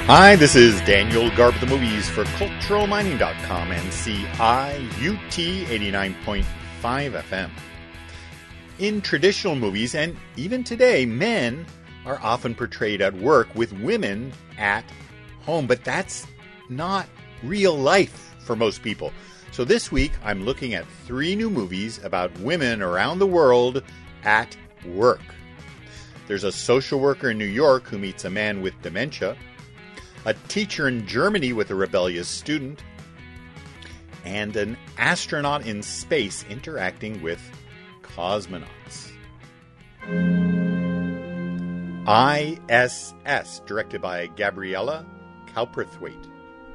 Hi, this is Daniel Garb of the Movies for CulturalMining.com and CIUT 89.5 FM. In traditional movies, and even today, men are often portrayed at work with women at home, but that's not real life for most people. So this week, I'm looking at 3 new movies about women around the world at work. There's a social worker in New York who meets a man with dementia, a teacher in Germany with a rebellious student, and an astronaut in space interacting with cosmonauts. ISS, directed by Gabriella Cowperthwaite.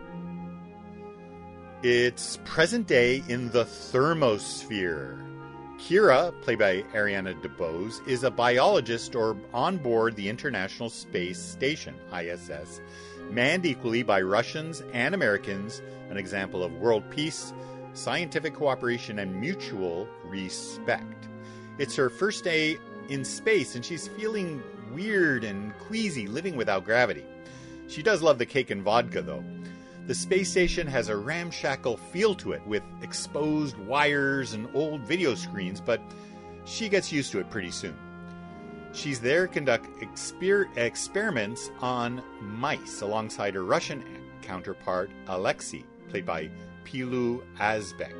It's present day in the thermosphere. Kira, played by Ariana DeBose, is a biologist on board the International Space Station, ISS, manned equally by Russians and Americans, an example of world peace, scientific cooperation, and mutual respect. It's her first day in space, and she's feeling weird and queasy living without gravity. She does love the cake and vodka, though. The space station has a ramshackle feel to it, with exposed wires and old video screens, but she gets used to it pretty soon. She's there to conduct experiments on mice alongside her Russian counterpart, Alexei, played by Pilu Azbek.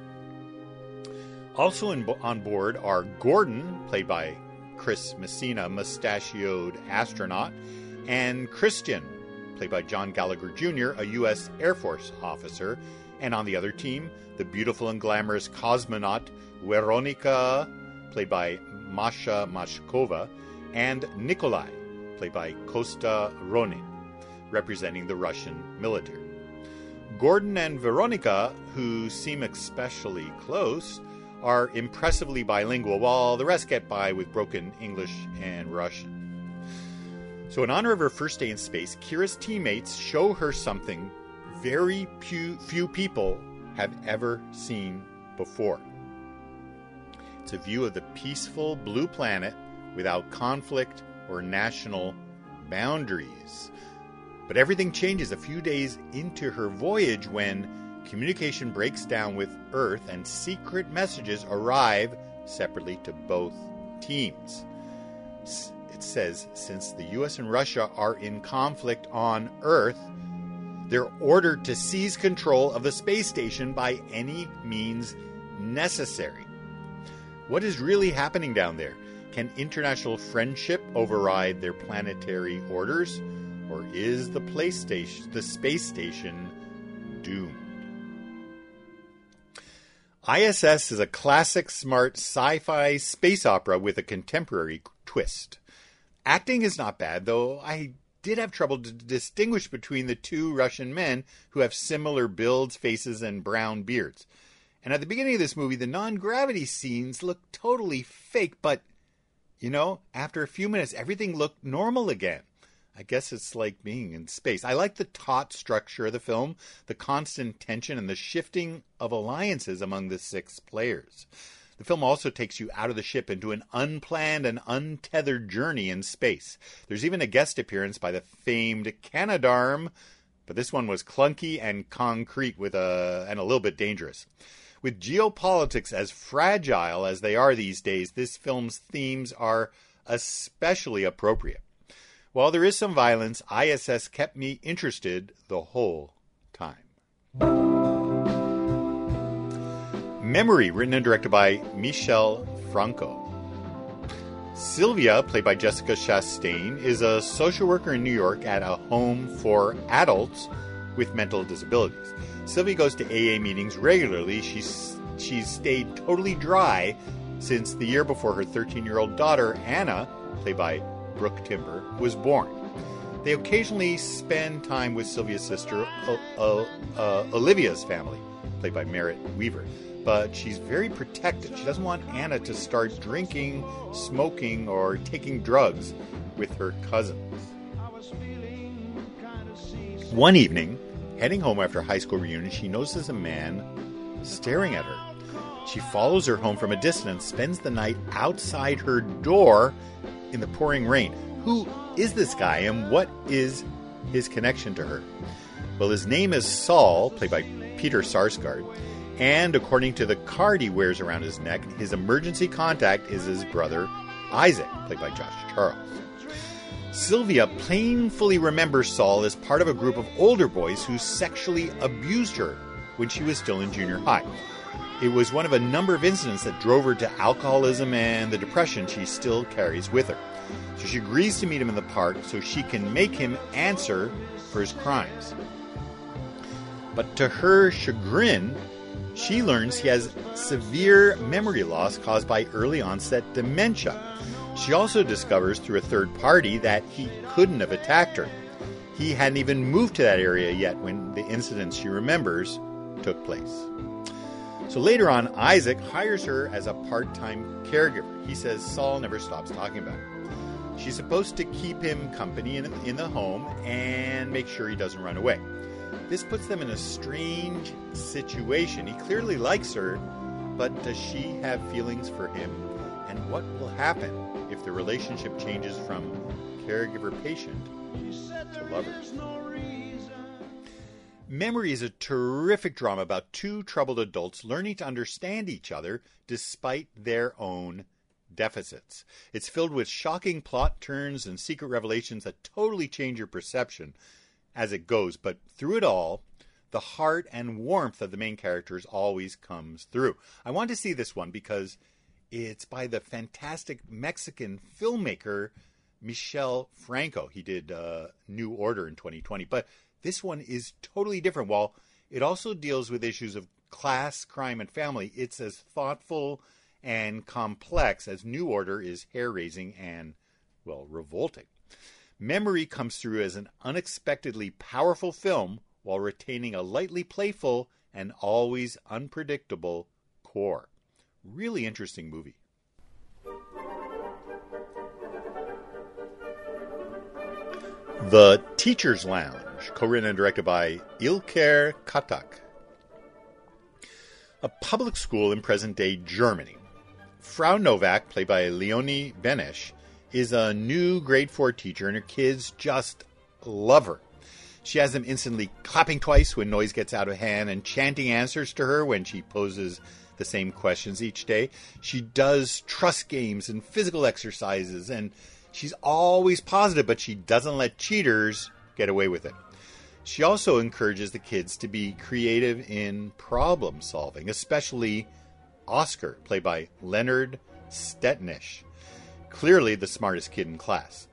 Also on board are Gordon, played by Chris Messina, mustachioed astronaut, and Christian, played by John Gallagher Jr., a U.S. Air Force officer. And on the other team, the beautiful and glamorous cosmonaut Veronika, played by Masha Mashkova, and Nikolai, played by Kosta Ronin, representing the Russian military. Gordon and Veronika, who seem especially close, are impressively bilingual, while the rest get by with broken English and Russian. So in honor of her first day in space, Kira's teammates show her something very few people have ever seen before. It's a view of the peaceful blue planet without conflict or national boundaries. But everything changes a few days into her voyage when communication breaks down with Earth and secret messages arrive separately to both teams. It says, since the U.S. and Russia are in conflict on Earth, they're ordered to seize control of the space station by any means necessary. What is really happening down there? Can international friendship override their planetary orders? Or is the space station doomed? ISS is a classic, smart sci-fi space opera with a contemporary twist. Acting is not bad, though I did have trouble to distinguish between the 2 Russian men who have similar builds, faces, and brown beards. And at the beginning of this movie, the non-gravity scenes look totally fake, but, after a few minutes, everything looked normal again. I guess it's like being in space. I like the taut structure of the film, the constant tension, and the shifting of alliances among the 6 players. The film also takes you out of the ship into an unplanned and untethered journey in space. There's even a guest appearance by the famed Canadarm, but this one was clunky and concrete and a little bit dangerous. With geopolitics as fragile as they are these days, this film's themes are especially appropriate. While there is some violence, ISS kept me interested the whole time. Memory, written and directed by Michel Franco. Sylvia, played by Jessica Chastain, is a social worker in New York at a home for adults with mental disabilities. Sylvia goes to AA meetings regularly. She's stayed totally dry since the year before her 13-year-old daughter, Anna, played by Brooke Timber, was born. They occasionally spend time with Sylvia's sister, Olivia's family, played by Merritt Weaver. But she's very protective. She doesn't want Anna to start drinking, smoking, or taking drugs with her cousins. One evening, heading home after a high school reunion, she notices a man staring at her. She follows her home from a distance, spends the night outside her door in the pouring rain. Who is this guy, and what is his connection to her. Well, his name is Saul, played by Peter Sarsgaard, and according to the card he wears around his neck, his emergency contact is his brother Isaac, played by Josh Charles. Sylvia painfully remembers Saul as part of a group of older boys who sexually abused her when she was still in junior high. It was one of a number of incidents that drove her to alcoholism and the depression she still carries with her. So she agrees to meet him in the park so she can make him answer for his crimes. But to her chagrin, she learns he has severe memory loss caused by early onset dementia. She also discovers through a third party that he couldn't have attacked her. He hadn't even moved to that area yet when the incidents she remembers took place. So later on, Isaac hires her as a part-time caregiver. He says Saul never stops talking about her. She's supposed to keep him company in the home and make sure he doesn't run away. This puts them in a strange situation. He clearly likes her, but does she have feelings for him? And what will happen if the relationship changes from caregiver-patient to lovers? Memory is a terrific drama about two troubled adults learning to understand each other despite their own deficits. It's filled with shocking plot turns and secret revelations that totally change your perception as it goes, but through it all, the heart and warmth of the main characters always comes through. I want to see this one because it's by the fantastic Mexican filmmaker Michel Franco. He did New Order in 2020, but this one is totally different. While it also deals with issues of class, crime, and family, it's as thoughtful and complex as New Order is hair-raising and, well, revolting. Memory comes through as an unexpectedly powerful film while retaining a lightly playful and always unpredictable core. Really interesting movie. The Teacher's Lounge, co-written and directed by Ilker Katak. A public school in present-day Germany. Frau Novak, played by Leonie Benesch, is a new grade 4 teacher, and her kids just love her. She has them instantly clapping twice when noise gets out of hand and chanting answers to her when she poses the same questions each day. She does trust games and physical exercises, and she's always positive, but she doesn't let cheaters get away with it. She also encourages the kids to be creative in problem solving, especially Oscar, played by Leonard Stetnisch, clearly the smartest kid in class.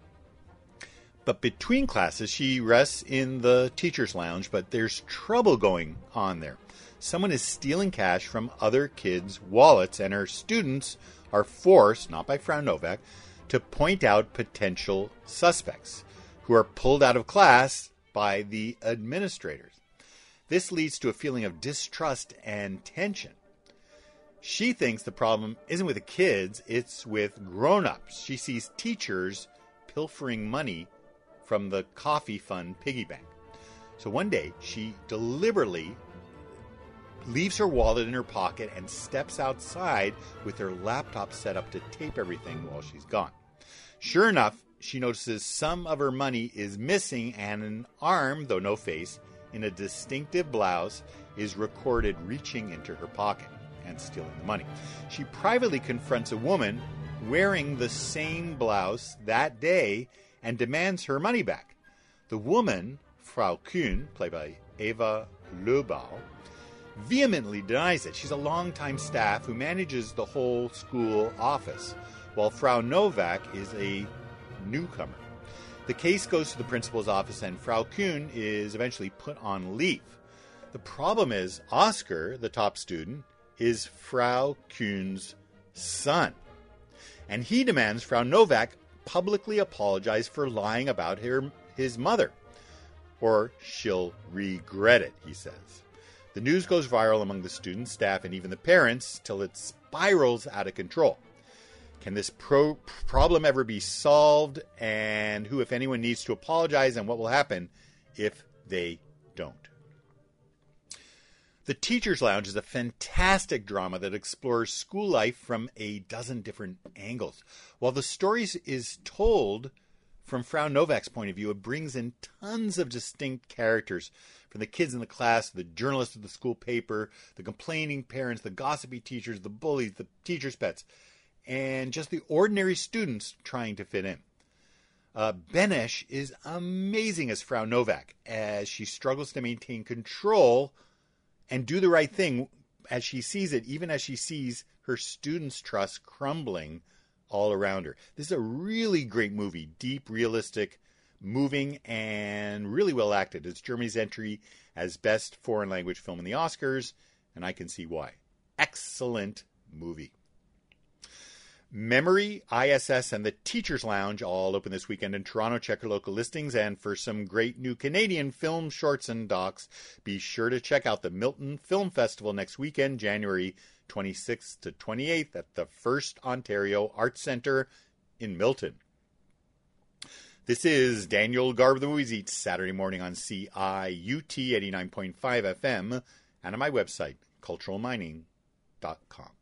But between classes, she rests in the teacher's lounge, but there's trouble going on there. Someone is stealing cash from other kids' wallets, and her students are forced, not by Frau Novak, to point out potential suspects who are pulled out of class by the administrators. This leads to a feeling of distrust and tension. She thinks the problem isn't with the kids, it's with grown-ups. She sees teachers pilfering money from the coffee fund piggy bank. So one day, she deliberately leaves her wallet in her pocket and steps outside with her laptop set up to tape everything while she's gone. Sure enough, she notices some of her money is missing, and an arm, though no face, in a distinctive blouse is recorded reaching into her pocket and stealing the money. She privately confronts a woman wearing the same blouse that day and demands her money back. The woman, Frau Kuhn, played by Eva Löbau, vehemently denies it. She's a longtime staff who manages the whole school office, while Frau Novak is a newcomer. The case goes to the principal's office, and Frau Kuhn is eventually put on leave. The problem is Oscar, the top student, is Frau Kuhn's son, and he demands Frau Novak publicly apologize for lying about his mother, or she'll regret it, he says. The news goes viral among the students, staff, and even the parents till it spirals out of control. Can this problem ever be solved? And who, if anyone, needs to apologize? And what will happen if they don't? The Teacher's Lounge is a fantastic drama that explores school life from a dozen different angles. While the story is told From Frau Novak's point of view, it brings in tons of distinct characters, from the kids in the class, the journalists of the school paper, the complaining parents, the gossipy teachers, the bullies, the teachers' pets, and just the ordinary students trying to fit in. Benesh is amazing as Frau Novak, as she struggles to maintain control and do the right thing as she sees it, even as she sees her students' trust crumbling all around her. This is a really great movie, deep, realistic, moving, and really well acted. It's Germany's entry as Best Foreign Language Film in the Oscars, and I can see why. Excellent movie. Memory, ISS, and the Teacher's Lounge all open this weekend in Toronto. Check your local listings, and for some great new Canadian film, shorts, and docs, be sure to check out the Milton Film Festival next weekend, January 26th to 28th at the First Ontario Arts Centre in Milton. This is Daniel Garb, the Movies Eat, Saturday morning on CIUT 89.5 FM and on my website, culturalmining.com.